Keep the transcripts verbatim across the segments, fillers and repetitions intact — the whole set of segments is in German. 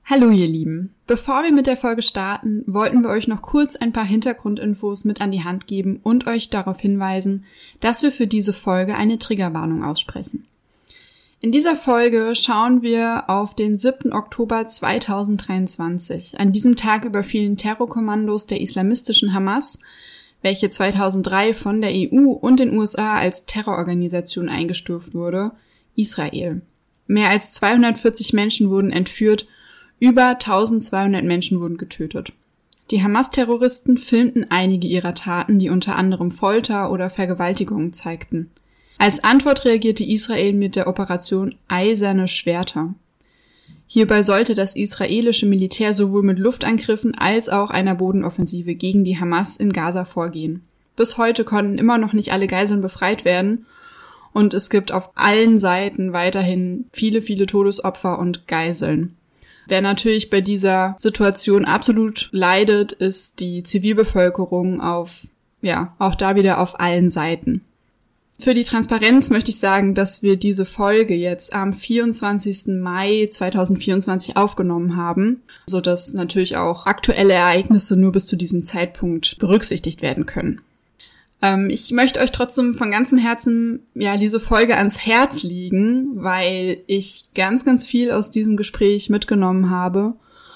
Hallo ihr Lieben, bevor wir mit der Folge starten, wollten wir euch noch kurz ein paar Hintergrundinfos mit an die Hand geben und euch darauf hinweisen, dass wir für diese Folge eine Triggerwarnung aussprechen. In dieser Folge schauen wir auf den siebten Oktober zweitausenddreiundzwanzig. An diesem Tag überfielen Terrorkommandos der islamistischen Hamas, welche zweitausenddrei von der E U und den U S A als Terrororganisation eingestuft wurde, Israel. Mehr als zweihundertvierzig Menschen wurden entführt, über eintausendzweihundert Menschen wurden getötet. Die Hamas-Terroristen filmten einige ihrer Taten, die unter anderem Folter oder Vergewaltigungen zeigten. Als Antwort reagierte Israel mit der Operation Eiserne Schwerter. Hierbei sollte das israelische Militär sowohl mit Luftangriffen als auch einer Bodenoffensive gegen die Hamas in Gaza vorgehen. Bis heute konnten immer noch nicht alle Geiseln befreit werden und es gibt auf allen Seiten weiterhin viele, viele Todesopfer und Geiseln. Wer natürlich bei dieser Situation absolut leidet, ist die Zivilbevölkerung auf, ja, auch da wieder auf allen Seiten. Für die Transparenz möchte ich sagen, dass wir diese Folge jetzt am vierundzwanzigsten Mai zweitausendvierundzwanzig aufgenommen haben, sodass natürlich auch aktuelle Ereignisse nur bis zu diesem Zeitpunkt berücksichtigt werden können. Ähm, ich möchte euch trotzdem von ganzem Herzen ja diese Folge ans Herz legen, weil ich ganz, ganz viel aus diesem Gespräch mitgenommen habe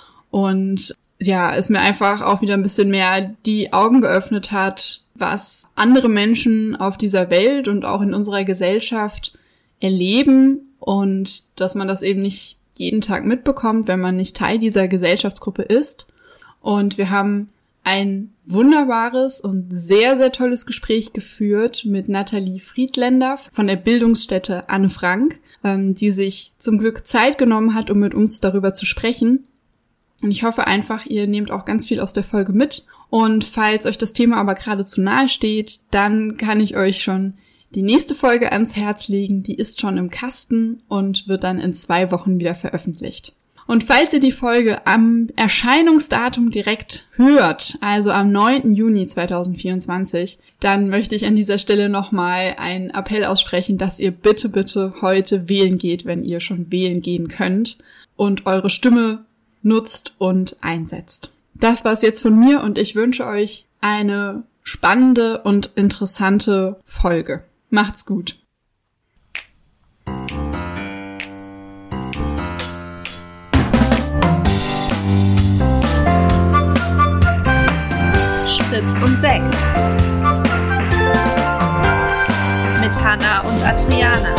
und ja, es mir einfach auch wieder ein bisschen mehr die Augen geöffnet hat, was andere Menschen auf dieser Welt und auch in unserer Gesellschaft erleben und dass man das eben nicht jeden Tag mitbekommt, wenn man nicht Teil dieser Gesellschaftsgruppe ist. Und wir haben ein wunderbares und sehr, sehr tolles Gespräch geführt mit Nathalie Friedländer von der Bildungsstätte Anne Frank, ähm, die sich zum Glück Zeit genommen hat, um mit uns darüber zu sprechen. Und ich hoffe einfach, ihr nehmt auch ganz viel aus der Folge mit. Und falls euch das Thema aber gerade zu nahe steht, dann kann ich euch schon die nächste Folge ans Herz legen. Die ist schon im Kasten und wird dann in zwei Wochen wieder veröffentlicht. Und falls ihr die Folge am Erscheinungsdatum direkt hört, also am neunten Juni zweitausendvierundzwanzig, dann möchte ich an dieser Stelle nochmal einen Appell aussprechen, dass ihr bitte, bitte heute wählen geht, wenn ihr schon wählen gehen könnt und eure Stimme nutzt und einsetzt. Das war's jetzt von mir und ich wünsche euch eine spannende und interessante Folge. Macht's gut. Spritz und Sekt mit Hannah und Adriana.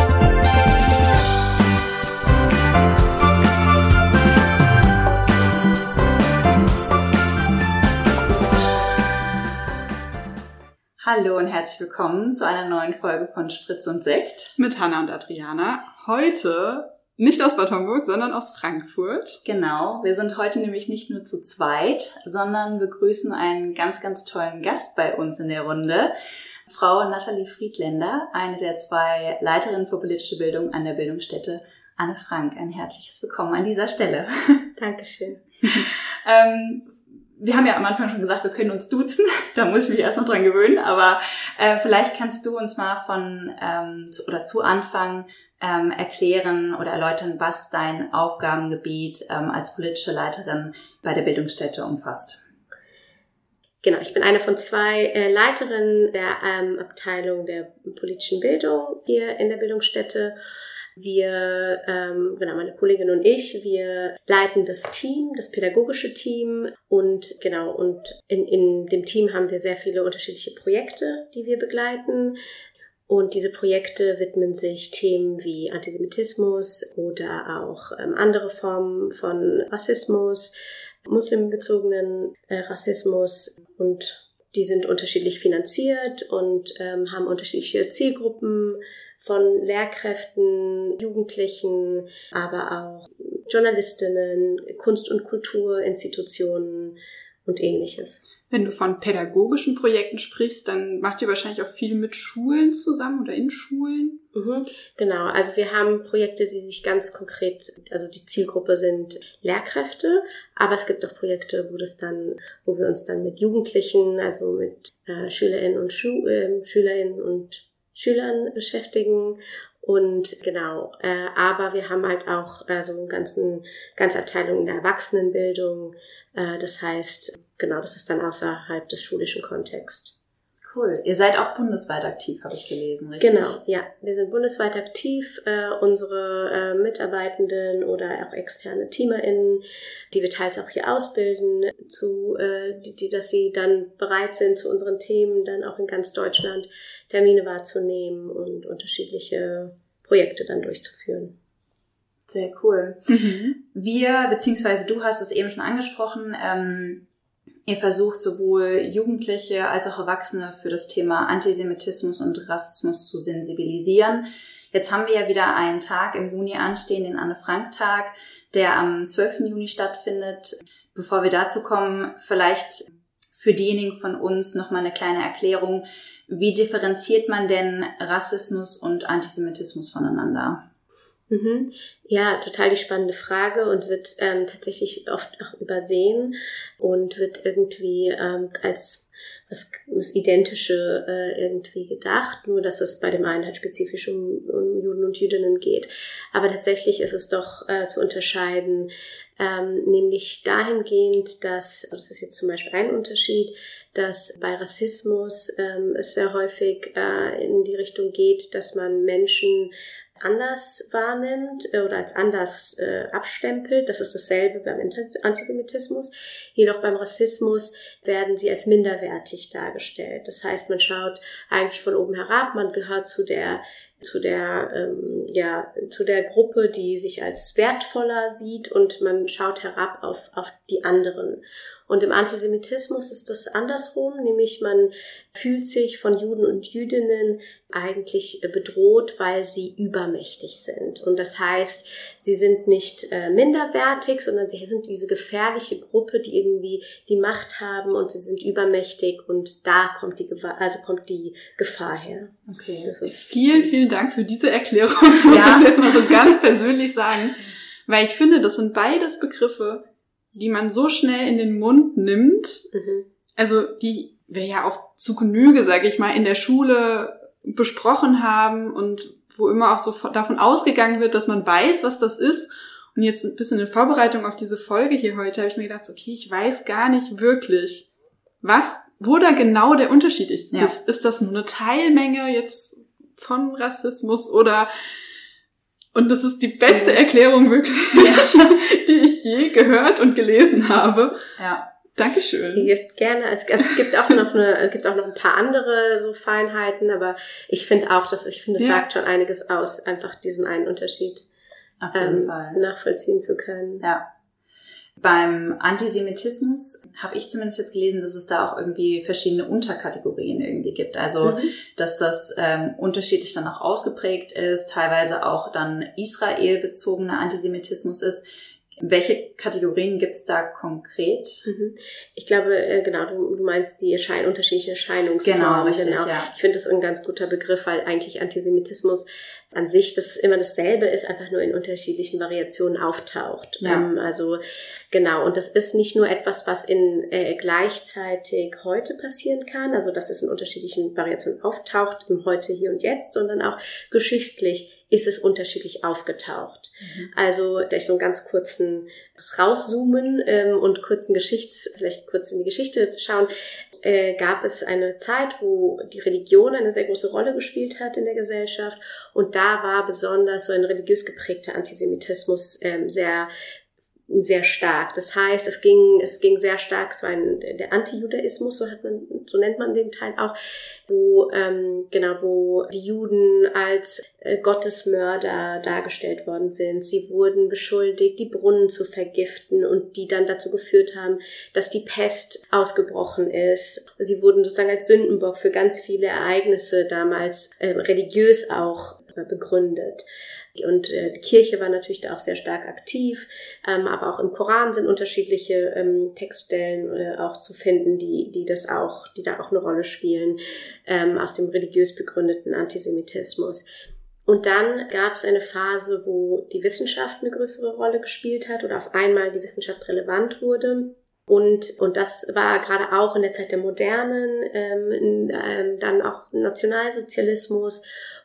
Hallo und herzlich willkommen zu einer neuen Folge von Spritz und Sekt mit Hannah und Adriana. Heute nicht aus Bad Homburg, sondern aus Frankfurt. Genau, wir sind heute nämlich nicht nur zu zweit, sondern begrüßen einen ganz, ganz tollen Gast bei uns in der Runde. Frau Nathalie Friedländer, eine der zwei Leiterinnen für politische Bildung an der Bildungsstätte Anne Frank. Ein herzliches Willkommen an dieser Stelle. Dankeschön. ähm, Wir haben ja am Anfang schon gesagt, wir können uns duzen. Da muss ich mich erst noch dran gewöhnen. Aber äh, vielleicht kannst du uns mal von ähm, zu, oder zu Anfang ähm, erklären oder erläutern, was dein Aufgabengebiet ähm, als politische Leiterin bei der Bildungsstätte umfasst. Genau, ich bin eine von zwei äh, Leiterinnen der ähm, Abteilung der politischen Bildung hier in der Bildungsstätte. Wir, ähm, genau, meine Kollegin und ich, wir leiten das Team, das pädagogische Team und genau, und in, in dem Team haben wir sehr viele unterschiedliche Projekte, die wir begleiten. Und diese Projekte widmen sich Themen wie Antisemitismus oder auch ähm, andere Formen von Rassismus, muslimbezogenen äh, Rassismus, und die sind unterschiedlich finanziert und ähm, haben unterschiedliche Zielgruppen von Lehrkräften, Jugendlichen, aber auch Journalistinnen, Kunst- und Kulturinstitutionen und Ähnliches. Wenn du von pädagogischen Projekten sprichst, dann macht ihr wahrscheinlich auch viel mit Schulen zusammen oder in Schulen? Mhm, genau, also wir haben Projekte, die sich ganz konkret, also die Zielgruppe sind Lehrkräfte, aber es gibt auch Projekte, wo das dann, wo wir uns dann mit Jugendlichen, also mit äh, SchülerInnen und Schu- äh, SchülerInnen und Schülern beschäftigen Und genau, äh, aber wir haben halt auch äh, so eine ganzen, ganze Abteilung in der Erwachsenenbildung. Äh, das heißt, genau, das ist dann außerhalb des schulischen Kontexts. Cool. Ihr seid auch bundesweit aktiv, habe ich gelesen, richtig? Genau, ja. Wir sind bundesweit aktiv. Äh, unsere äh, Mitarbeitenden oder auch externe TeamerInnen, die wir teils auch hier ausbilden, zu, äh, die, die, dass sie dann bereit sind, zu unseren Themen dann auch in ganz Deutschland Termine wahrzunehmen und unterschiedliche Projekte dann durchzuführen. Sehr cool. Mhm. Wir, beziehungsweise du hast es eben schon angesprochen, ähm, ihr versucht sowohl Jugendliche als auch Erwachsene für das Thema Antisemitismus und Rassismus zu sensibilisieren. Jetzt haben wir ja wieder einen Tag im Juni anstehen, den Anne-Frank-Tag, der am zwölften Juni stattfindet. Bevor wir dazu kommen, vielleicht für diejenigen von uns nochmal eine kleine Erklärung. Wie differenziert man denn Rassismus und Antisemitismus voneinander? Mhm. Ja, total die spannende Frage und wird ähm, tatsächlich oft auch übersehen und wird irgendwie ähm, als was, was Identische äh, irgendwie gedacht, nur dass es bei dem einen halt spezifisch um, um Juden und Jüdinnen geht. Aber tatsächlich ist es doch äh, zu unterscheiden, ähm, nämlich dahingehend, dass, das ist jetzt zum Beispiel ein Unterschied, dass bei Rassismus ähm, es sehr häufig äh, in die Richtung geht, dass man Menschen anders wahrnimmt äh, oder als anders äh, abstempelt. Das ist dasselbe beim Antisemitismus. Jedoch beim Rassismus werden sie als minderwertig dargestellt. Das heißt, man schaut eigentlich von oben herab, man gehört zu der zu der ähm, ja zu der Gruppe, die sich als wertvoller sieht und man schaut herab auf auf die anderen. Und im Antisemitismus ist das andersrum, nämlich man fühlt sich von Juden und Jüdinnen eigentlich bedroht, weil sie übermächtig sind. Und das heißt, sie sind nicht äh, minderwertig, sondern sie sind diese gefährliche Gruppe, die irgendwie die Macht haben und sie sind übermächtig und da kommt die Gefahr, also kommt die Gefahr her. Okay. Das ist vielen, vielen Dank für diese Erklärung. Ich muss ja. das jetzt mal so ganz persönlich sagen, weil ich finde, das sind beides Begriffe, die man so schnell in den Mund nimmt, mhm. also die wir ja auch zu Genüge, sage ich mal, in der Schule besprochen haben und wo immer auch so davon ausgegangen wird, dass man weiß, was das ist. Und jetzt ein bisschen in Vorbereitung auf diese Folge hier heute habe ich mir gedacht, okay, ich weiß gar nicht wirklich, was, wo da genau der Unterschied ist. Ja. Ist, ist das nur eine Teilmenge jetzt von Rassismus oder... Und das ist die beste Erklärung wirklich, ja. die ich je gehört und gelesen habe. Ja. Dankeschön. Gerne. Es, also es gibt auch noch eine, es gibt auch noch ein paar andere so Feinheiten, aber ich finde auch, dass ich finde, es ja. sagt schon einiges aus, einfach diesen einen Unterschied Auf jeden ähm, Fall. nachvollziehen zu können. Ja. Beim Antisemitismus habe ich zumindest jetzt gelesen, dass es da auch irgendwie verschiedene Unterkategorien irgendwie gibt. Also, mhm. dass das ähm, unterschiedlich dann auch ausgeprägt ist, teilweise auch dann Israel-bezogener Antisemitismus ist. Welche Kategorien gibt's da konkret? Mhm. Ich glaube, äh, genau, du, du meinst die Erschein- unterschiedlichen Erscheinungsformen. Genau, richtig, genau. Ja. Ich finde das ein ganz guter Begriff, weil eigentlich Antisemitismus an sich das immer dasselbe ist, einfach nur in unterschiedlichen Variationen auftaucht. Ja. Ähm, also genau, und das ist nicht nur etwas, was in äh, gleichzeitig heute passieren kann, also dass es in unterschiedlichen Variationen auftaucht, im Heute, Hier und Jetzt, sondern auch geschichtlich ist es unterschiedlich aufgetaucht. Mhm. Also vielleicht so einen ganz kurzen das rauszoomen ähm, und kurzen Geschichts, vielleicht kurz in die Geschichte zu schauen, äh, gab es eine Zeit, wo die Religion eine sehr große Rolle gespielt hat in der Gesellschaft und da war besonders so ein religiös geprägter Antisemitismus ähm, sehr sehr stark. Das heißt, es ging, es ging sehr stark, es war ein, der Antijudaismus, so hat man, so nennt man den Teil auch, wo, ähm, genau, wo die Juden als äh, Gottesmörder dargestellt worden sind. Sie wurden beschuldigt, die Brunnen zu vergiften und die dann dazu geführt haben, dass die Pest ausgebrochen ist. Sie wurden sozusagen als Sündenbock für ganz viele Ereignisse damals äh, religiös auch äh, begründet. Und äh, die Kirche war natürlich da auch sehr stark aktiv, ähm, aber auch im Koran sind unterschiedliche ähm, Textstellen äh, auch zu finden, die die das auch, die da auch eine Rolle spielen ähm, aus dem religiös begründeten Antisemitismus. Und dann gab es eine Phase, wo die Wissenschaft eine größere Rolle gespielt hat oder auf einmal die Wissenschaft relevant wurde. Und und das war gerade auch in der Zeit der Modernen, ähm, in, ähm, dann auch Nationalsozialismus,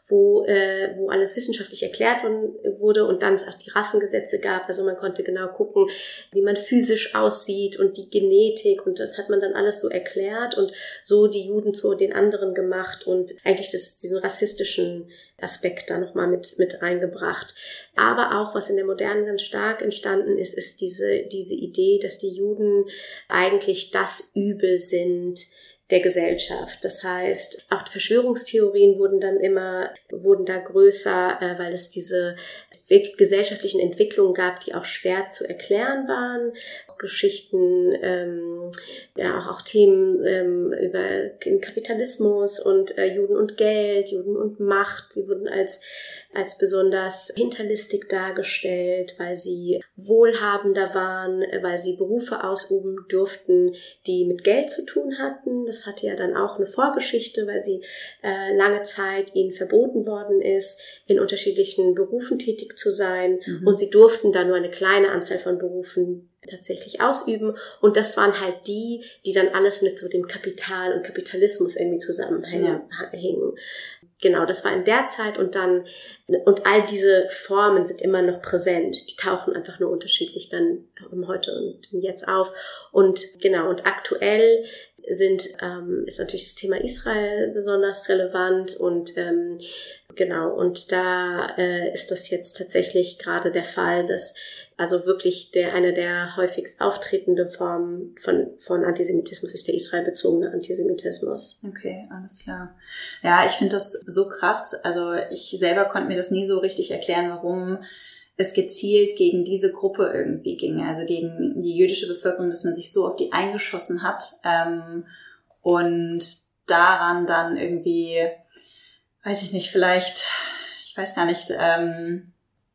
wo äh, wo alles wissenschaftlich erklärt wurde und dann es auch die Rassengesetze gab. Also man konnte genau gucken, wie man physisch aussieht und die Genetik und das hat man dann alles so erklärt und so die Juden zu den anderen gemacht und eigentlich das, diesen rassistischen Aspekt da nochmal mit mit reingebracht. Aber auch, was in der Moderne ganz stark entstanden ist, ist diese diese Idee, dass die Juden eigentlich das Übel sind der Gesellschaft. Das heißt, auch die Verschwörungstheorien wurden dann immer, wurden da größer, äh, weil es diese gesellschaftlichen Entwicklungen gab, die auch schwer zu erklären waren. Geschichten, ähm, ja auch, auch Themen ähm, über den Kapitalismus und äh, Juden und Geld, Juden und Macht. Sie wurden als als besonders hinterlistig dargestellt, weil sie wohlhabender waren, weil sie Berufe ausüben durften, die mit Geld zu tun hatten. Das hatte ja dann auch eine Vorgeschichte, weil sie äh, lange Zeit ihnen verboten worden ist, in unterschiedlichen Berufen tätig zu sein. Mhm. Und sie durften da nur eine kleine Anzahl von Berufen tatsächlich ausüben. Und das waren halt die, die dann alles mit so dem Kapital und Kapitalismus irgendwie zusammenhängen. Ja. Genau, das war in der Zeit und dann, und all diese Formen sind immer noch präsent. Die tauchen einfach nur unterschiedlich dann im Heute und im Jetzt auf. Und genau, und aktuell sind, ähm, ist natürlich das Thema Israel besonders relevant und, ähm, genau, und da, äh, ist das jetzt tatsächlich gerade der Fall, dass also wirklich der eine der häufigst auftretende Formen von von Antisemitismus ist der israelbezogene Antisemitismus. Okay, alles klar. Ja, ich finde das so krass. Also ich selber konnte mir das nie so richtig erklären, warum es gezielt gegen diese Gruppe irgendwie ging, also gegen die jüdische Bevölkerung, dass man sich so auf die eingeschossen hat ähm, und daran dann irgendwie, weiß ich nicht, vielleicht, ich weiß gar nicht, ähm,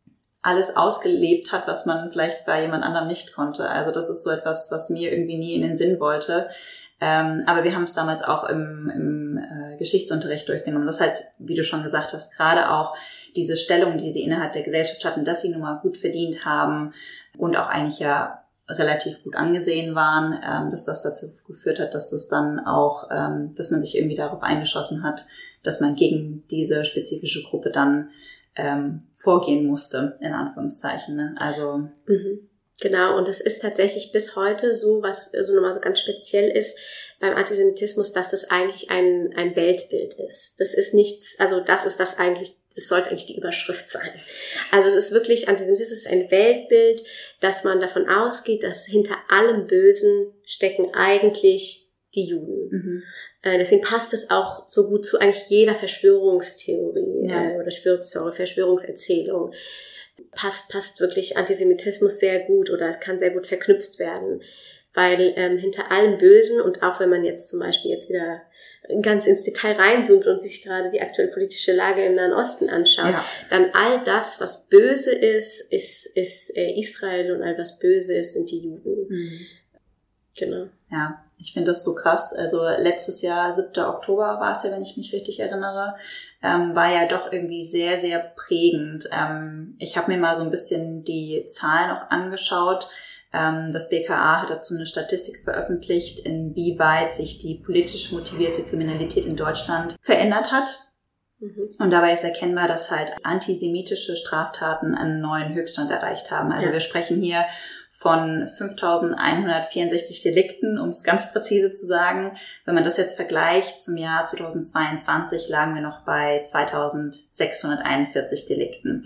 alles ausgelebt hat, was man vielleicht bei jemand anderem nicht konnte. Also das ist so etwas, was mir irgendwie nie in den Sinn wollte. Ähm, aber wir haben es damals auch im, im äh, Geschichtsunterricht durchgenommen. Das halt, wie du schon gesagt hast, gerade auch diese Stellung, die sie innerhalb der Gesellschaft hatten, dass sie nun mal gut verdient haben und auch eigentlich ja relativ gut angesehen waren, ähm, dass das dazu geführt hat, dass es dann auch, ähm, dass man sich irgendwie darauf eingeschossen hat, dass man gegen diese spezifische Gruppe dann ähm, vorgehen musste, in Anführungszeichen. Ne? Also mhm. Genau, und das ist tatsächlich bis heute so, was so also nochmal so ganz speziell ist beim Antisemitismus, dass das eigentlich ein ein Weltbild ist. Das ist nichts, also das ist das eigentlich, das sollte eigentlich die Überschrift sein. Also es ist wirklich, Antisemitismus ist ein Weltbild, dass man davon ausgeht, dass hinter allem Bösen stecken eigentlich die Juden. Mhm. Deswegen passt es auch so gut zu eigentlich jeder Verschwörungstheorie ja. äh, oder Verschwörungstheorie, Verschwörungserzählung. Passt, passt wirklich Antisemitismus sehr gut oder kann sehr gut verknüpft werden. Weil ähm, hinter allem Bösen und auch wenn man jetzt zum Beispiel jetzt wieder ganz ins Detail reinzoomt und sich gerade die aktuelle politische Lage im Nahen Osten anschaut, ja. dann all das, was böse ist, ist, ist äh, Israel und all was böse ist, sind die Juden. Mhm. Genau. Ja, ich finde das so krass. Also letztes Jahr, siebter Oktober war es ja, wenn ich mich richtig erinnere, ähm, war ja doch irgendwie sehr, sehr prägend. Ähm, ich habe mir mal so ein bisschen die Zahlen auch angeschaut. Ähm, das B K A hat dazu eine Statistik veröffentlicht, inwieweit sich die politisch motivierte Kriminalität in Deutschland verändert hat. Mhm. Und dabei ist erkennbar, dass halt antisemitische Straftaten einen neuen Höchststand erreicht haben. Also ja. wir sprechen hier von fünftausendeinhundertvierundsechzig Delikten, um es ganz präzise zu sagen. Wenn man das jetzt vergleicht zum Jahr zweitausendzweiundzwanzig, lagen wir noch bei zweitausendsechshunderteinundvierzig Delikten.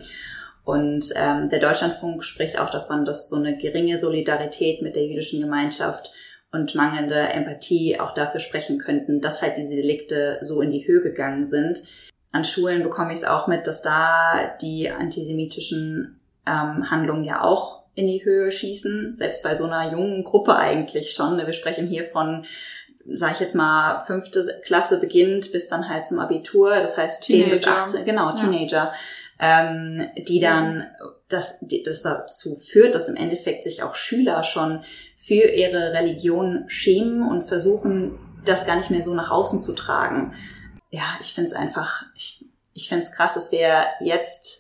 Und ähm, der Deutschlandfunk spricht auch davon, dass so eine geringe Solidarität mit der jüdischen Gemeinschaft und mangelnde Empathie auch dafür sprechen könnten, dass halt diese Delikte so in die Höhe gegangen sind. An Schulen bekomme ich es auch mit, dass da die antisemitischen ähm, Handlungen ja auch in die Höhe schießen, selbst bei so einer jungen Gruppe eigentlich schon. Wir sprechen hier von, sag ich jetzt mal, fünfte Klasse beginnt bis dann halt zum Abitur, das heißt zehn bis achtzehn, genau, Teenager, ja. ähm, die dann, das, das dazu führt, dass im Endeffekt sich auch Schüler schon für ihre Religion schämen und versuchen, das gar nicht mehr so nach außen zu tragen. Ja, ich finde es einfach, ich, ich finde es krass, dass wir jetzt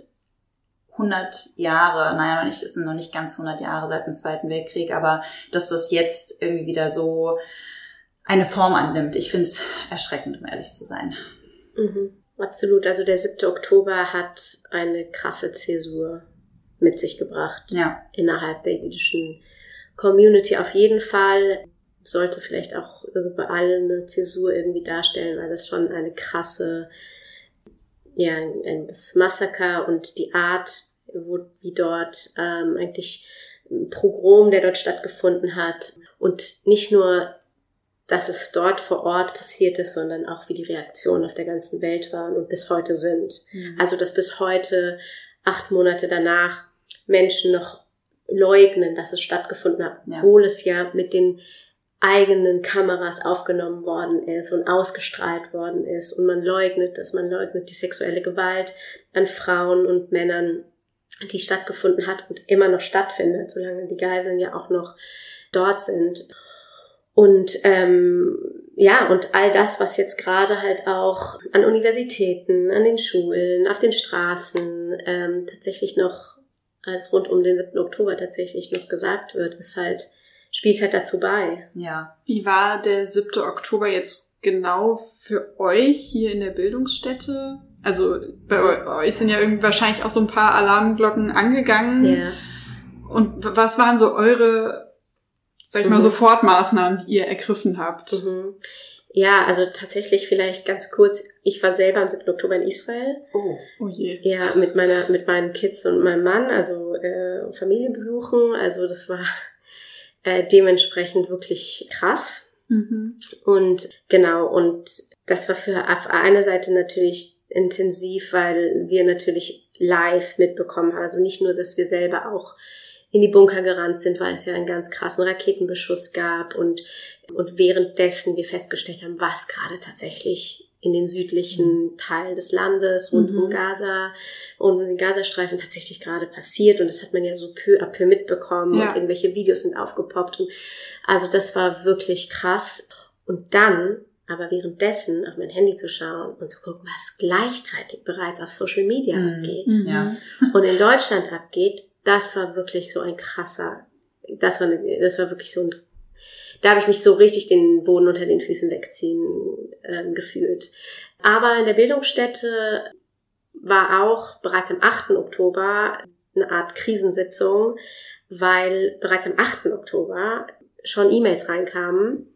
hundert Jahre, naja, noch nicht, es sind noch nicht ganz hundert Jahre seit dem Zweiten Weltkrieg, aber dass das jetzt irgendwie wieder so eine Form annimmt. Ich finde es erschreckend, um ehrlich zu sein. Mhm. absolut. Also der siebte Oktober hat eine krasse Zäsur mit sich gebracht. Ja. Innerhalb der jüdischen Community auf jeden Fall. Sollte vielleicht auch überall eine Zäsur irgendwie darstellen, weil das schon eine krasse, ja, das Massaker und die Art, wo, wie dort ähm, eigentlich ein Pogrom, der dort stattgefunden hat. Und nicht nur, dass es dort vor Ort passiert ist, sondern auch, wie die Reaktionen auf der ganzen Welt waren und bis heute sind. Mhm. Also, dass bis heute, acht Monate danach, Menschen noch leugnen, dass es stattgefunden hat, ja. obwohl es ja mit den eigenen Kameras aufgenommen worden ist und ausgestrahlt worden ist und man leugnet das, man leugnet die sexuelle Gewalt an Frauen und Männern, die stattgefunden hat und immer noch stattfindet, solange die Geiseln ja auch noch dort sind. Und ähm, ja, und all das, was jetzt gerade halt auch an Universitäten, an den Schulen, auf den Straßen ähm, tatsächlich noch, als rund um den siebten Oktober tatsächlich noch gesagt wird, ist halt, spielt halt dazu bei. Ja. Wie war der siebte Oktober jetzt genau für euch hier in der Bildungsstätte? Also bei euch sind ja irgendwie wahrscheinlich auch so ein paar Alarmglocken angegangen. Ja. Und was waren so eure, sag ich mal, mhm. Sofortmaßnahmen, die ihr ergriffen habt? Mhm. Ja, also tatsächlich vielleicht ganz kurz, ich war selber am siebten Oktober in Israel. Oh, oh je. Ja, mit meiner, mit meinen Kids und meinem Mann, also äh, Familienbesuchen. Also das war äh, dementsprechend wirklich krass. Mhm. Und genau, und das war für auf einer Seite natürlich intensiv, weil wir natürlich live mitbekommen haben. Also nicht nur, dass wir selber auch in die Bunker gerannt sind, weil es ja einen ganz krassen Raketenbeschuss gab und und währenddessen wir festgestellt haben, was gerade tatsächlich in den südlichen Teil des Landes rund mhm. um Gaza und um den Gazastreifen tatsächlich gerade passiert. Und das hat man ja so peu à peu mitbekommen ja. und irgendwelche Videos sind aufgepoppt. Und also das war wirklich krass. Und dann aber währenddessen auf mein Handy zu schauen und zu gucken, was gleichzeitig bereits auf Social Media mhm. abgeht Ja. und in Deutschland abgeht, das war wirklich so ein krasser, das war, eine, das war wirklich so ein, da habe ich mich so richtig den Boden unter den Füßen wegziehen äh, gefühlt. Aber in der Bildungsstätte war auch bereits am achten Oktober eine Art Krisensitzung, weil bereits am achten Oktober schon E-Mails reinkamen,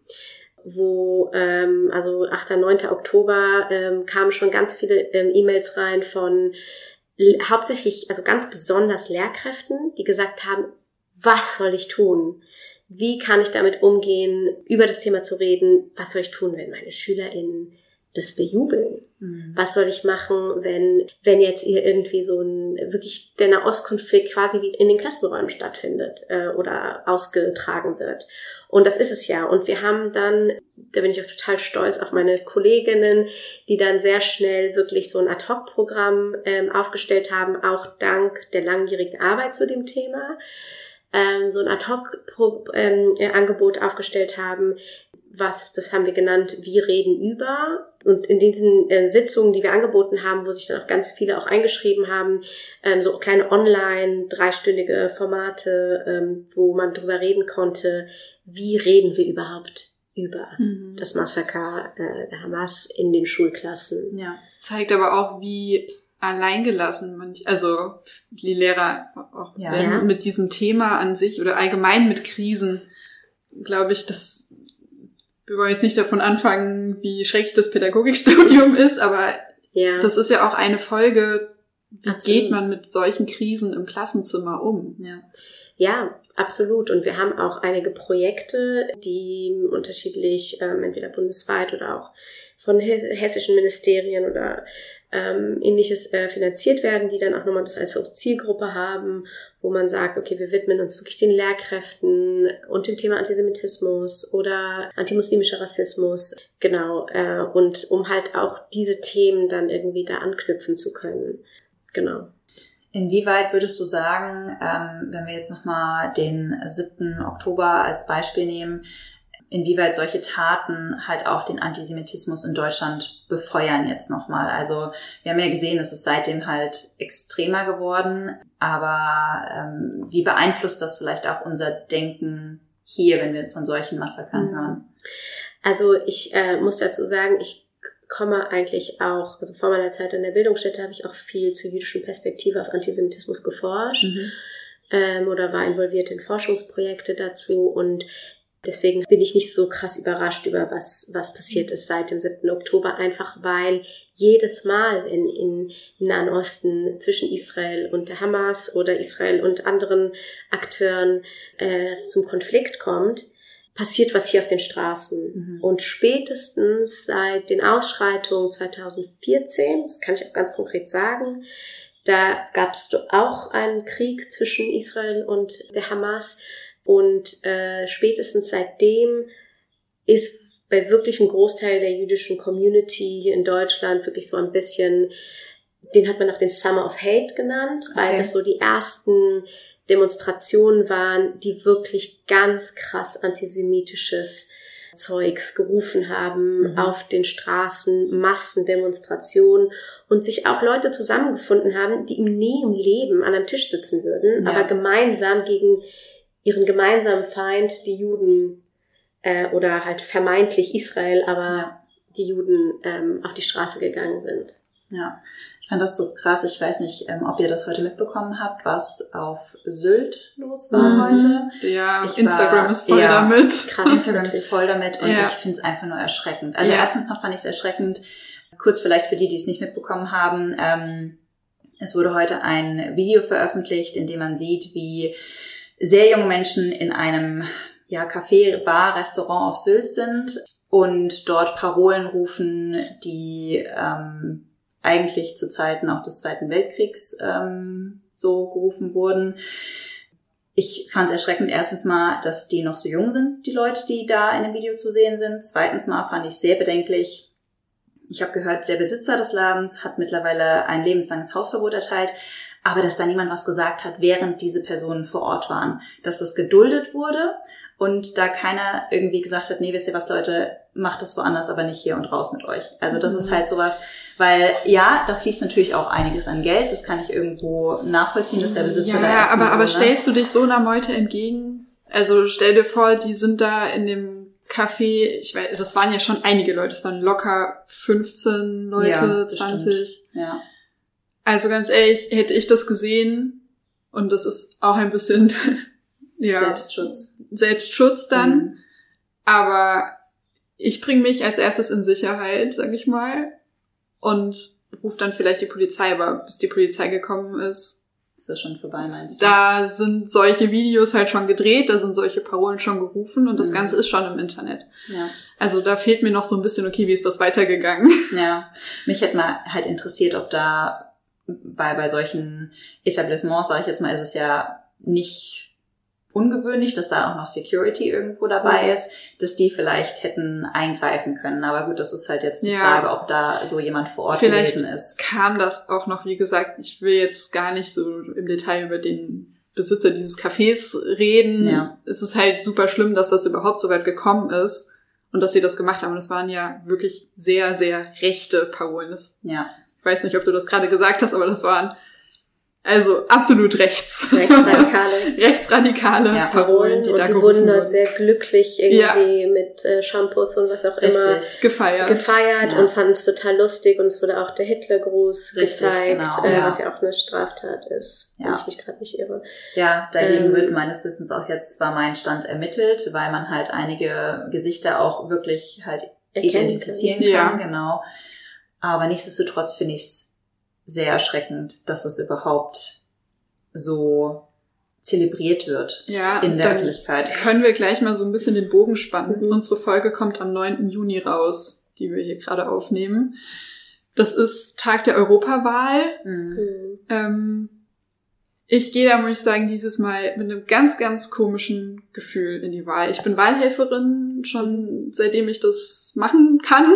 wo, ähm, also achter neunter Oktober ähm, kamen schon ganz viele ähm, E-Mails rein von hauptsächlich, also ganz besonders Lehrkräften, die gesagt haben, was soll ich tun? Wie kann ich damit umgehen, über das Thema zu reden? Was soll ich tun, wenn meine SchülerInnen das bejubeln? Mhm. Was soll ich machen, wenn, wenn jetzt hier irgendwie so ein, wirklich der Nahostkonflikt quasi wie in den Klassenräumen stattfindet, äh, oder ausgetragen wird? Und das ist es ja. Und wir haben dann, da bin ich auch total stolz auf meine Kolleginnen, die dann sehr schnell wirklich so ein Ad-Hoc-Programm ähm, aufgestellt haben, auch dank der langjährigen Arbeit zu dem Thema, ähm, so ein Ad-Hoc-Angebot ähm, aufgestellt haben, was, das haben wir genannt, wir reden über. Und in diesen äh, Sitzungen, die wir angeboten haben, wo sich dann auch ganz viele auch eingeschrieben haben, ähm, so kleine online, dreistündige Formate, ähm, wo man drüber reden konnte, wie reden wir überhaupt über mhm. das Massaker äh, der Hamas in den Schulklassen. Ja, es zeigt aber auch, wie alleingelassen manch, also die Lehrer auch ja. werden Ja. mit diesem Thema an sich oder allgemein mit Krisen, glaube ich, dass wir wollen jetzt nicht davon anfangen, wie schrecklich das Pädagogikstudium ist, aber Ja. das ist ja auch eine Folge, wie Absolut. geht man mit solchen Krisen im Klassenzimmer um? Ja. Ja, absolut. Und wir haben auch einige Projekte, die unterschiedlich, ähm, entweder bundesweit oder auch von hessischen Ministerien oder ähm, ähnliches äh, finanziert werden, die dann auch nochmal das als Zielgruppe haben, wo man sagt, okay, wir widmen uns wirklich den Lehrkräften und dem Thema Antisemitismus oder antimuslimischer Rassismus, genau, äh, und um halt auch diese Themen dann irgendwie da anknüpfen zu können. Genau. Inwieweit würdest du sagen, ähm, wenn wir jetzt nochmal den siebten Oktober als Beispiel nehmen, inwieweit solche Taten halt auch den Antisemitismus in Deutschland befeuern jetzt nochmal? Also wir haben ja gesehen, es ist seitdem halt extremer geworden, aber ähm, wie beeinflusst das vielleicht auch unser Denken hier, wenn wir von solchen Massakern hören? Also ich äh, muss dazu sagen, ich komme eigentlich auch, also vor meiner Zeit in der Bildungsstätte habe ich auch viel zur jüdischen Perspektive auf Antisemitismus geforscht mhm. ähm, oder war involviert in Forschungsprojekte dazu und deswegen bin ich nicht so krass überrascht über was, was passiert ist seit dem siebten Oktober, einfach weil jedes Mal in, in, im Nahen Osten zwischen Israel und der Hamas oder Israel und anderen Akteuren äh, es zum Konflikt kommt, passiert was hier auf den Straßen. Mhm. Und spätestens seit den Ausschreitungen zwanzig vierzehn, das kann ich auch ganz konkret sagen, da gab es auch einen Krieg zwischen Israel und der Hamas. Und äh, spätestens seitdem ist bei wirklich einem Großteil der jüdischen Community hier in Deutschland wirklich so ein bisschen, den hat man auch den Summer of Hate genannt, weil okay. das so die ersten Demonstrationen waren, die wirklich ganz krass antisemitisches Zeugs gerufen haben, mhm. auf den Straßen, Massendemonstrationen und sich auch Leute zusammengefunden haben, die nie im Leben an einem Tisch sitzen würden, ja. aber gemeinsam gegen ihren gemeinsamen Feind, die Juden, äh, oder halt vermeintlich Israel, aber ja. die Juden ähm, auf die Straße gegangen sind. Ja, ich fand das so krass. Ich weiß nicht, ähm, ob ihr das heute mitbekommen habt, was auf Sylt los war mhm. heute. Ja, ich Instagram war, ist voll ja, damit. Krass, Instagram ist voll damit und ja. ich finde es einfach nur erschreckend. Also ja. erstens mal fand ich es erschreckend, kurz vielleicht für die, die es nicht mitbekommen haben, ähm, es wurde heute ein Video veröffentlicht, in dem man sieht, wie sehr junge Menschen in einem ja, Café, Bar, Restaurant auf Sylt sind und dort Parolen rufen, die ähm, eigentlich zu Zeiten auch des Zweiten Weltkriegs ähm, so gerufen wurden. Ich fand es erschreckend, erstens mal, dass die noch so jung sind, die Leute, die da in dem Video zu sehen sind. Zweitens mal fand ich sehr bedenklich. Ich habe gehört, der Besitzer des Ladens hat mittlerweile ein lebenslanges Hausverbot erteilt, aber dass da niemand was gesagt hat, während diese Personen vor Ort waren. Dass das geduldet wurde und da keiner irgendwie gesagt hat, nee, wisst ihr was, Leute, macht das woanders, aber nicht hier und raus mit euch. Also das mhm. ist halt sowas, weil ja, da fließt natürlich auch einiges an Geld, das kann ich irgendwo nachvollziehen, dass der Besitzer ja, da Ja, aber, so, aber ne? stellst du dich so einer Meute entgegen? Also stell dir vor, die sind da in dem Café, ich weiß, das waren ja schon einige Leute, es waren locker fünfzehn Leute, ja, zwanzig. Ja. Also ganz ehrlich, hätte ich das gesehen, und das ist auch ein bisschen ja, Selbstschutz. Selbstschutz dann, mhm. aber ich bringe mich als erstes in Sicherheit, sag ich mal, und rufe dann vielleicht die Polizei, aber bis die Polizei gekommen ist, ist das schon vorbei, meinst du? Da sind solche Videos halt schon gedreht, da sind solche Parolen schon gerufen und das mhm. Ganze ist schon im Internet. Ja. Also da fehlt mir noch so ein bisschen, okay, wie ist das weitergegangen? Ja, mich hätte mal halt interessiert, ob da, weil bei solchen Etablissements, sage ich jetzt mal, ist es ja nicht ungewöhnlich, dass da auch noch Security irgendwo dabei mhm. ist, dass die vielleicht hätten eingreifen können. Aber gut, das ist halt jetzt die ja. Frage, ob da so jemand vor Ort vielleicht gewesen ist. Kam das auch noch, wie gesagt, ich will jetzt gar nicht so im Detail über den Besitzer dieses Cafés reden. Ja. Es ist halt super schlimm, dass das überhaupt so weit gekommen ist und dass sie das gemacht haben. Und es waren ja wirklich sehr, sehr rechte Parolen. Ja. Ich weiß nicht, ob du das gerade gesagt hast, aber das waren also absolut rechts. Rechtsradikale. Rechtsradikale ja, Parolen, die und da die gerufen wurden dort wurden. sehr glücklich irgendwie ja. mit äh, Shampoos und was auch Richtig. immer gefeiert, gefeiert ja. und fanden es total lustig und es wurde auch der Hitlergruß Richtig, gezeigt, genau, äh, ja. was ja auch eine Straftat ist, ja. wenn ich mich gerade nicht irre. Ja, dagegen ähm, wird meines Wissens auch jetzt, war mein Stand ermittelt, weil man halt einige Gesichter auch wirklich halt identifizieren kann, ja. genau. Aber nichtsdestotrotz finde ich es sehr erschreckend, dass das überhaupt so zelebriert wird ja, in der dann Öffentlichkeit. Können wir gleich mal so ein bisschen den Bogen spannen. Mhm. Unsere Folge kommt am neunten Juni raus, die wir hier gerade aufnehmen. Das ist Tag der Europawahl. Mhm. Ähm, ich gehe da, muss ich sagen, dieses Mal mit einem ganz, ganz komischen Gefühl in die Wahl. Ich bin Wahlhelferin, schon seitdem ich das machen kann.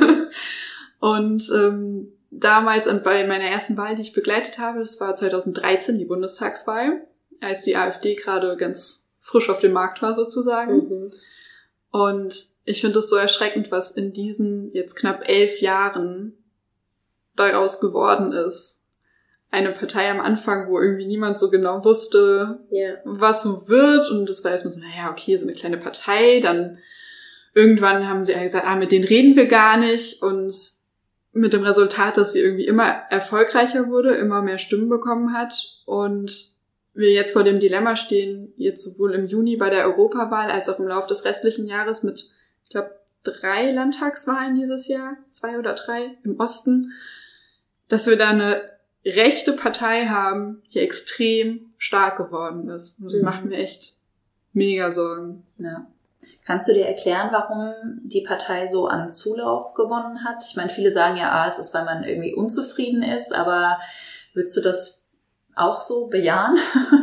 Und ähm, damals bei meiner ersten Wahl, die ich begleitet habe, das war zwanzig dreizehn, die Bundestagswahl, als die AfD gerade ganz frisch auf dem Markt war sozusagen. Mhm. Und ich finde es so erschreckend, was in diesen jetzt knapp elf Jahren daraus geworden ist. Eine Partei am Anfang, wo irgendwie niemand so genau wusste, yeah. was so wird. Und das war erstmal so, naja, okay, so eine kleine Partei. Dann irgendwann haben sie gesagt, ah, mit denen reden wir gar nicht. Und mit dem Resultat, dass sie irgendwie immer erfolgreicher wurde, immer mehr Stimmen bekommen hat und wir jetzt vor dem Dilemma stehen, jetzt sowohl im Juni bei der Europawahl als auch im Laufe des restlichen Jahres mit, ich glaube, drei Landtagswahlen dieses Jahr, zwei oder drei im Osten, dass wir da eine rechte Partei haben, die extrem stark geworden ist. Und das mhm. macht mir echt mega Sorgen. Ja. Kannst du dir erklären, warum die Partei so an Zulauf gewonnen hat? Ich meine, viele sagen ja, ah, es ist, weil man irgendwie unzufrieden ist, aber würdest du das auch so bejahen?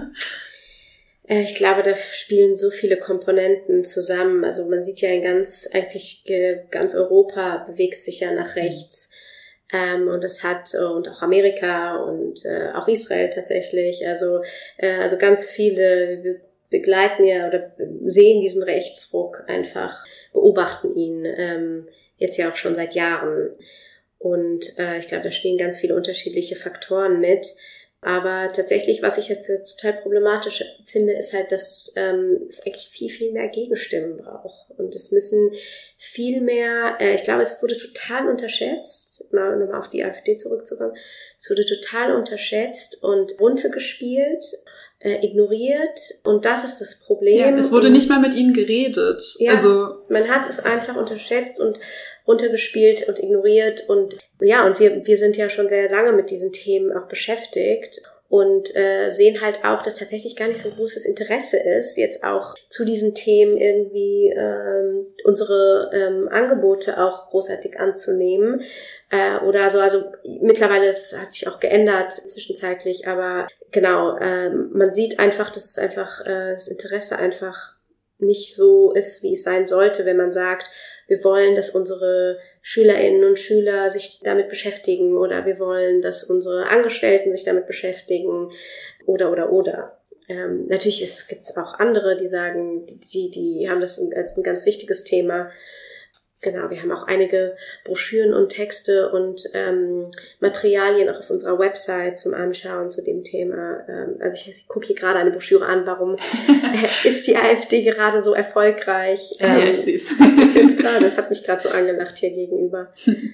Ich glaube, da spielen so viele Komponenten zusammen. Also man sieht ja in ganz, eigentlich ganz Europa bewegt sich ja nach rechts. Ähm, und das hat, und auch Amerika und äh, auch Israel tatsächlich. Also, äh, also ganz viele wir begleiten ja oder sehen diesen Rechtsruck einfach, beobachten ihn ähm, jetzt ja auch schon seit Jahren. Und äh, ich glaube, da spielen ganz viele unterschiedliche Faktoren mit. Aber tatsächlich, was ich jetzt total problematisch finde, ist halt, dass ähm, es eigentlich viel, viel mehr Gegenstimmen braucht. Und es müssen viel mehr, äh, ich glaube, es wurde total unterschätzt, mal nochmal auf die AfD zurückzukommen, es wurde total unterschätzt und runtergespielt, äh, ignoriert. Und das ist das Problem. Ja, es wurde und, nicht mal mit ihnen geredet. Ja, also man hat es einfach unterschätzt und runtergespielt und ignoriert und ja, und wir wir sind ja schon sehr lange mit diesen Themen auch beschäftigt und äh, sehen halt auch, dass tatsächlich gar nicht so großes Interesse ist, jetzt auch zu diesen Themen irgendwie ähm, unsere ähm, Angebote auch großartig anzunehmen äh, oder so. Also mittlerweile es hat sich auch geändert zwischenzeitlich, aber genau, äh, man sieht einfach, dass es einfach äh, das Interesse einfach nicht so ist, wie es sein sollte, wenn man sagt, wir wollen, dass unsere SchülerInnen und Schüler sich damit beschäftigen oder wir wollen, dass unsere Angestellten sich damit beschäftigen oder, oder, oder. Ähm, natürlich gibt es auch andere, die sagen, die, die, die haben das als ein ganz wichtiges Thema. Genau, wir haben auch einige Broschüren und Texte und ähm, Materialien auch auf unserer Website zum Anschauen zu dem Thema. Ähm, also ich, ich gucke hier gerade eine Broschüre an, warum äh, ist die AfD gerade so erfolgreich? Ähm, ja, ich sehe es. Das ist jetzt gerade, das hat mich gerade so angelacht hier gegenüber.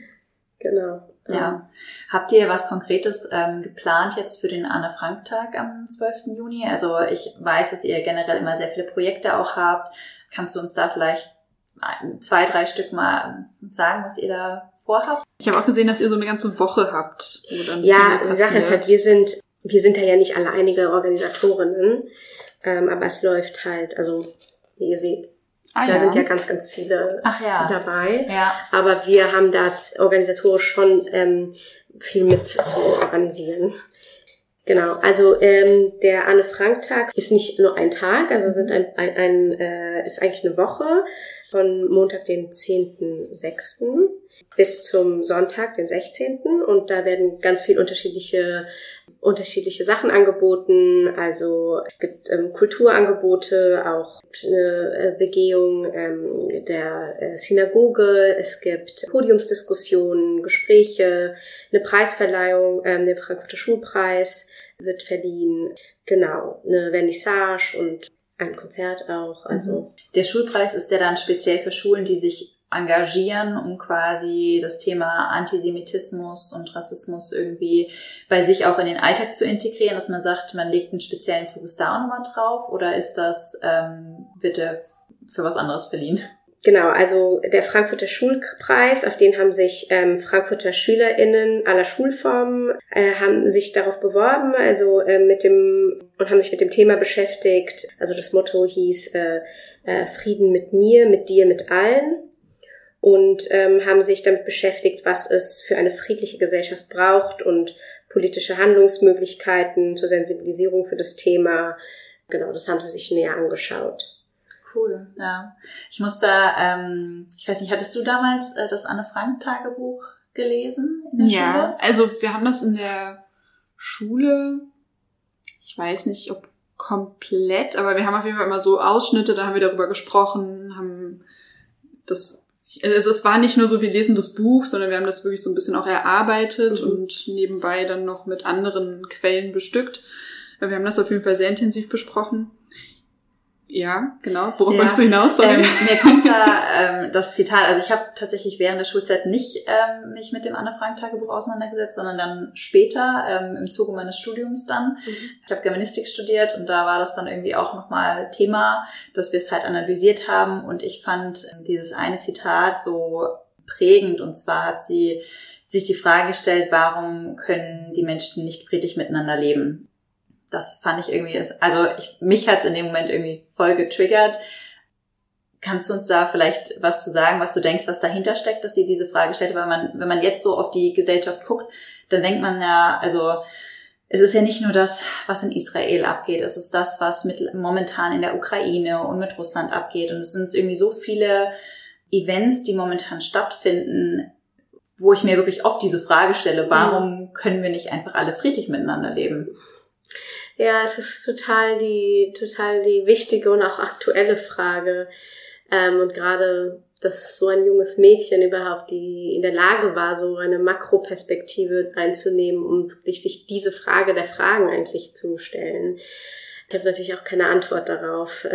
Genau. Ja. Habt ihr was Konkretes ähm, geplant jetzt für den Anne-Frank-Tag am zwölften Juni? Also ich weiß, dass ihr generell immer sehr viele Projekte auch habt. Kannst du uns da vielleicht zwei, drei Stück mal sagen, was ihr da vorhabt? Ich habe auch gesehen, dass ihr so eine ganze Woche habt. Wo dann ja, die Sache ist halt, wir sind, wir sind ja nicht alleinige Organisatorinnen, ähm, aber es läuft halt, also wie ihr seht, ah, da ja. sind ja ganz, ganz viele Ach ja. dabei. Ja. Aber wir haben da organisatorisch schon ähm, viel mit zu organisieren. Genau, also ähm, der Anne-Frank-Tag ist nicht nur ein Tag, also sind ein, ein, ein äh, ist eigentlich eine Woche von Montag, den zehnten sechsten bis zum Sonntag, den sechzehnten Und da werden ganz viel unterschiedliche unterschiedliche Sachen angeboten. Also es gibt ähm, Kulturangebote, auch eine äh, Begehung ähm, der äh, Synagoge. Es gibt Podiumsdiskussionen, Gespräche, eine Preisverleihung, ähm, der Frankfurter Schulpreis wird verliehen. Genau, eine Vernissage und ein Konzert auch. Also der Schulpreis ist ja dann speziell für Schulen, die sich engagieren, um quasi das Thema Antisemitismus und Rassismus irgendwie bei sich auch in den Alltag zu integrieren, dass man sagt, man legt einen speziellen Fokus da auch nochmal drauf, oder ist das, ähm, wird der für was anderes verliehen? Genau, also der Frankfurter Schulpreis, auf den haben sich ähm, Frankfurter SchülerInnen aller Schulformen äh, haben sich darauf beworben, also äh, mit dem und haben sich mit dem Thema beschäftigt. Also das Motto hieß äh, äh, Frieden mit mir, mit dir, mit allen. Und ähm, haben sich damit beschäftigt, was es für eine friedliche Gesellschaft braucht und politische Handlungsmöglichkeiten zur Sensibilisierung für das Thema. Genau, das haben sie sich näher angeschaut. Cool, ja. Ich muss da, ähm, ich weiß nicht, hattest du damals äh, das Anne-Frank-Tagebuch gelesen in der ja, Schule? Also wir haben das in der Schule, ich weiß nicht, ob komplett, aber wir haben auf jeden Fall immer so Ausschnitte, da haben wir darüber gesprochen, haben das, also es war nicht nur so, wir lesen das Buch, sondern wir haben das wirklich so ein bisschen auch erarbeitet mhm. und nebenbei dann noch mit anderen Quellen bestückt. Wir haben das auf jeden Fall sehr intensiv besprochen. Ja, genau. Worauf ja, wolltest du hinaus? Sorry. Ähm, mir kommt da ähm, das Zitat, also ich habe tatsächlich während der Schulzeit nicht ähm, mich mit dem Anne-Frank-Tagebuch auseinandergesetzt, sondern dann später, ähm, im Zuge meines Studiums dann. Mhm. Ich habe Germanistik studiert und da war das dann irgendwie auch nochmal Thema, dass wir es halt analysiert haben und ich fand ähm, dieses eine Zitat so prägend und zwar hat sie sich die Frage gestellt, warum können die Menschen nicht friedlich miteinander leben? Das fand ich irgendwie, also ich, mich hat's in dem Moment irgendwie voll getriggert. Kannst du uns da vielleicht was zu sagen, was du denkst, was dahinter steckt, dass sie diese Frage stellt? Weil man, wenn man jetzt so auf die Gesellschaft guckt, dann denkt man ja, also es ist ja nicht nur das, was in Israel abgeht, es ist das, was mit momentan in der Ukraine und mit Russland abgeht. Und es sind irgendwie so viele Events, die momentan stattfinden, wo ich mir wirklich oft diese Frage stelle, warum können wir nicht einfach alle friedlich miteinander leben? Ja, es ist total die, total die wichtige und auch aktuelle Frage. Ähm, und gerade, dass so ein junges Mädchen überhaupt die in der Lage war, so eine Makroperspektive einzunehmen, um wirklich sich diese Frage der Fragen eigentlich zu stellen. Ich habe natürlich auch keine Antwort darauf.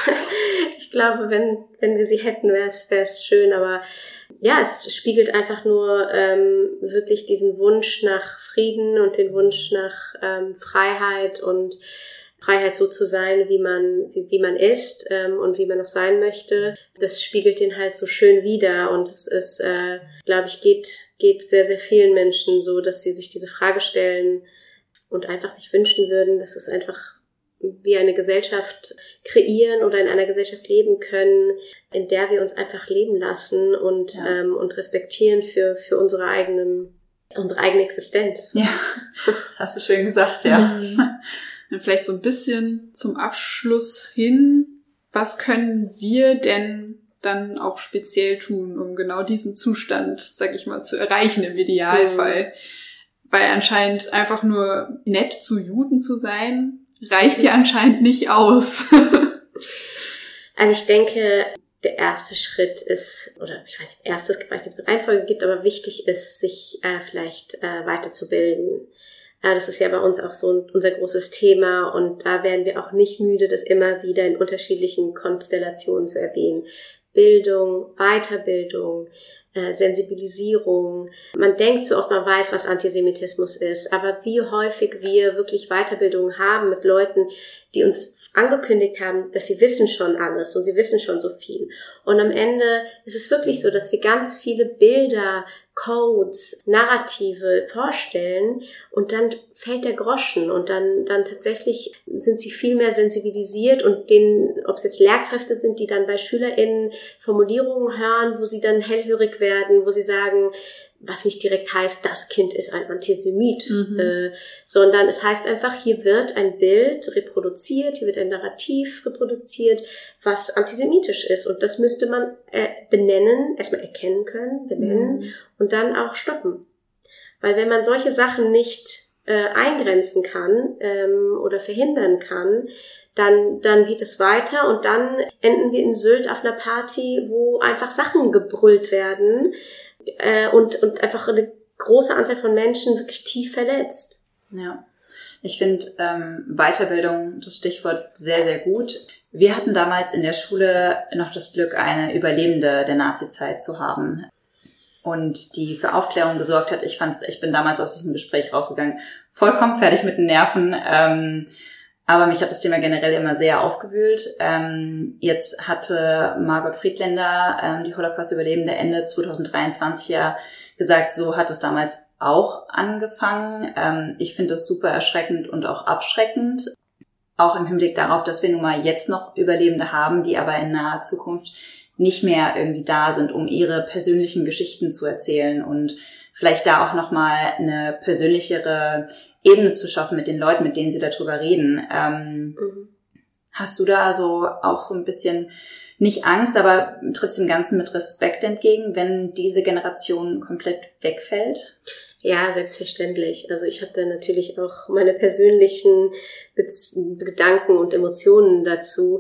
Ich glaube, wenn wenn wir sie hätten, wäre es wäre es schön, aber ja, es spiegelt einfach nur ähm, wirklich diesen Wunsch nach Frieden und den Wunsch nach ähm, Freiheit und Freiheit so zu sein, wie man wie, wie man ist ähm, und wie man noch sein möchte. Das spiegelt den halt so schön wider und es ist, äh, glaube ich, geht geht sehr sehr vielen Menschen so, dass sie sich diese Frage stellen und einfach sich wünschen würden, dass es einfach wir eine Gesellschaft kreieren oder in einer Gesellschaft leben können, in der wir uns einfach leben lassen und ja. ähm, und respektieren für für unsere eigenen unsere eigene Existenz. Ja, hast du schön gesagt, ja. Mhm. Vielleicht so ein bisschen zum Abschluss hin, was können wir denn dann auch speziell tun, um genau diesen Zustand, sag ich mal, zu erreichen im Idealfall? Mhm. Weil anscheinend einfach nur nett zu Juden zu sein, reicht ja anscheinend nicht aus. Also ich denke, der erste Schritt ist, oder ich weiß nicht, erstes, ich weiß nicht, ob es eine Reihenfolge gibt, aber wichtig ist, sich äh, vielleicht äh, weiterzubilden. Äh, das ist ja bei uns auch so ein, unser großes Thema und da werden wir auch nicht müde, das immer wieder in unterschiedlichen Konstellationen zu erwähnen. Bildung, Weiterbildung, äh, Sensibilisierung. Man denkt so oft, man weiß, was Antisemitismus ist, aber wie häufig wir wirklich Weiterbildung haben mit Leuten, die uns angekündigt haben, dass sie wissen schon alles und sie wissen schon so viel. Und am Ende ist es wirklich so, dass wir ganz viele Bilder, Codes, Narrative vorstellen und dann fällt der Groschen und dann dann tatsächlich sind sie viel mehr sensibilisiert und denen, ob es jetzt Lehrkräfte sind, die dann bei SchülerInnen Formulierungen hören, wo sie dann hellhörig werden, wo sie sagen, was nicht direkt heißt, das Kind ist ein Antisemit, mhm. äh, sondern es heißt einfach, hier wird ein Bild reproduziert, hier wird ein Narrativ reproduziert, was antisemitisch ist. Und das müsste man äh, benennen, erstmal erkennen können, benennen mhm. und dann auch stoppen. Weil wenn man solche Sachen nicht äh, eingrenzen kann ähm, oder verhindern kann, dann dann geht es weiter und dann enden wir in Sylt auf einer Party, wo einfach Sachen gebrüllt werden, und und einfach eine große Anzahl von Menschen wirklich tief verletzt. Ja, ich finde ähm, Weiterbildung, das Stichwort, sehr, sehr gut. Wir hatten damals in der Schule noch das Glück, eine Überlebende der Nazizeit zu haben und die für Aufklärung gesorgt hat. Ich fand's, ich bin damals aus diesem Gespräch rausgegangen, vollkommen fertig mit den Nerven. Ähm, Aber mich hat das Thema generell immer sehr aufgewühlt. Ähm, jetzt hatte Margot Friedländer, ähm, die Holocaust-Überlebende, Ende zwanzig dreiundzwanzig ja gesagt, so hat es damals auch angefangen. Ähm, ich finde das super erschreckend und auch abschreckend. Auch im Hinblick darauf, dass wir nun mal jetzt noch Überlebende haben, die aber in naher Zukunft nicht mehr irgendwie da sind, um ihre persönlichen Geschichten zu erzählen und vielleicht da auch nochmal eine persönlichere Ebene zu schaffen mit den Leuten, mit denen sie darüber reden. Ähm, mhm. Hast du da so auch so ein bisschen, nicht Angst, aber trittst dem Ganzen mit Respekt entgegen, wenn diese Generation komplett wegfällt? Ja, selbstverständlich. Also ich habe da natürlich auch meine persönlichen Be- Gedanken und Emotionen dazu.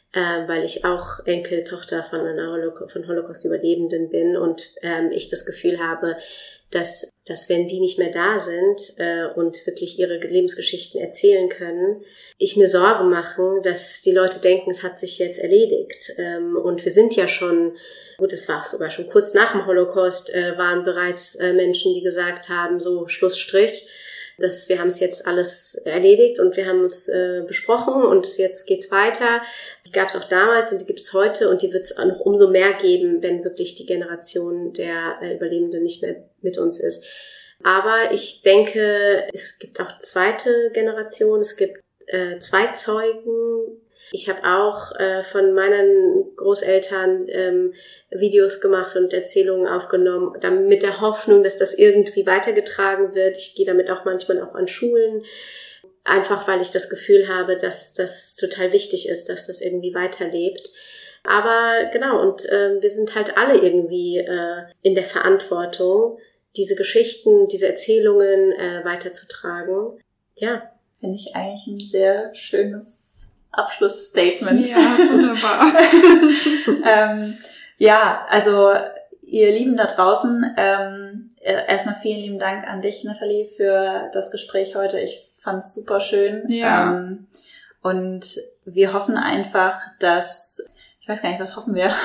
äh, weil ich auch Enkeltochter von einer Holocaust, von Holocaust-Überlebenden bin und ähm, ich das Gefühl habe, dass, dass wenn die nicht mehr da sind äh, und wirklich ihre Lebensgeschichten erzählen können, ich mir Sorgen mache, dass die Leute denken, es hat sich jetzt erledigt. Ähm, und wir sind ja schon, gut, das war sogar schon kurz nach dem Holocaust, äh, waren bereits äh, Menschen, die gesagt haben, so Schlussstrich, dass wir haben es jetzt alles erledigt und wir haben es äh, besprochen und jetzt geht's weiter. Die gab es auch damals und die gibt es heute und die wird es auch noch umso mehr geben, wenn wirklich die Generation der äh, Überlebenden nicht mehr mit uns ist. Aber ich denke, es gibt auch zweite Generation, es gibt äh, Zeitzeugen. Ich habe auch äh, von meinen Großeltern ähm, Videos gemacht und Erzählungen aufgenommen, dann mit der Hoffnung, dass das irgendwie weitergetragen wird. Ich gehe damit auch manchmal auch an Schulen, einfach weil ich das Gefühl habe, dass das total wichtig ist, dass das irgendwie weiterlebt. Aber genau, und äh, wir sind halt alle irgendwie äh, in der Verantwortung, diese Geschichten, diese Erzählungen äh, weiterzutragen. Ja. Finde ich eigentlich ein sehr schönes Abschlussstatement. Ja, ist wunderbar. ähm, ja, also ihr Lieben da draußen, ähm, erstmal vielen lieben Dank an dich, Nathalie, für das Gespräch heute. Ich fand es super schön. Ja. Ähm, und wir hoffen einfach, dass, ich weiß gar nicht, was hoffen wir?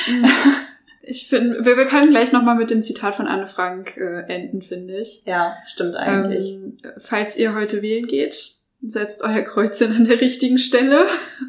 Ich finde, wir, wir können gleich nochmal mit dem Zitat von Anne Frank äh, enden, finde ich. Ja, stimmt eigentlich. Ähm, falls ihr heute wählen geht, setzt euer Kreuzchen an der richtigen Stelle.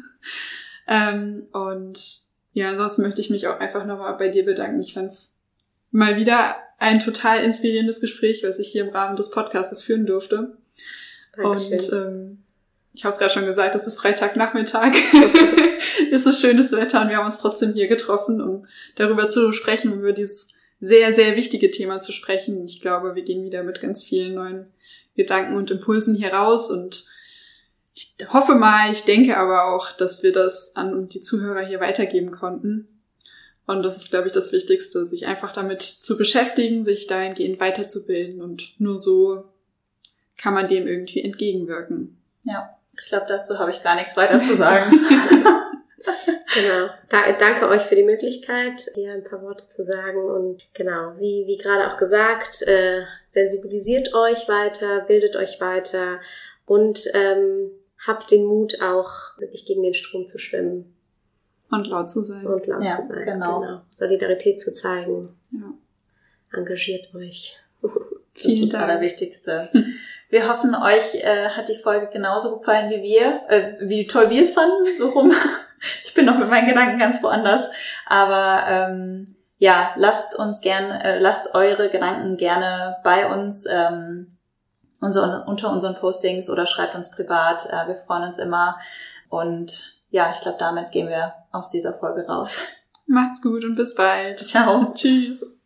ähm, und ja, ansonsten möchte ich mich auch einfach nochmal bei dir bedanken. Ich fand es mal wieder ein total inspirierendes Gespräch, was ich hier im Rahmen des Podcasts führen durfte. Dankeschön. Und ähm, ich habe es gerade schon gesagt, es ist Freitagnachmittag. Es ist schönes Wetter und wir haben uns trotzdem hier getroffen, um darüber zu sprechen, über dieses sehr, sehr wichtige Thema zu sprechen. Ich glaube, wir gehen wieder mit ganz vielen neuen Gedanken und Impulsen hier raus und ich hoffe mal, ich denke aber auch, dass wir das an die Zuhörer hier weitergeben konnten. Und das ist, glaube ich, das Wichtigste, sich einfach damit zu beschäftigen, sich dahingehend weiterzubilden und nur so kann man dem irgendwie entgegenwirken. Ja, ich glaube, dazu habe ich gar nichts weiter zu sagen. Genau. Da, danke euch für die Möglichkeit, hier ein paar Worte zu sagen. Und genau, wie, wie gerade auch gesagt, äh, sensibilisiert euch weiter, bildet euch weiter und ähm, habt den Mut auch, wirklich gegen den Strom zu schwimmen. Und laut zu sein. Und laut ja, zu sein, genau. genau. Solidarität zu zeigen. Ja. Engagiert euch. Das Vielen ist das Dank. Allerwichtigste. Wir hoffen, euch äh, hat die Folge genauso gefallen wie wir, äh, wie toll wir es fanden, so rum. Ich bin noch mit meinen Gedanken ganz woanders. Aber ähm, ja, lasst uns gern, äh, lasst eure Gedanken gerne bei uns ähm, unser, unter unseren Postings oder schreibt uns privat. Äh, wir freuen uns immer. Und ja, ich glaube, damit gehen wir aus dieser Folge raus. Macht's gut und bis bald. Ciao. Tschüss.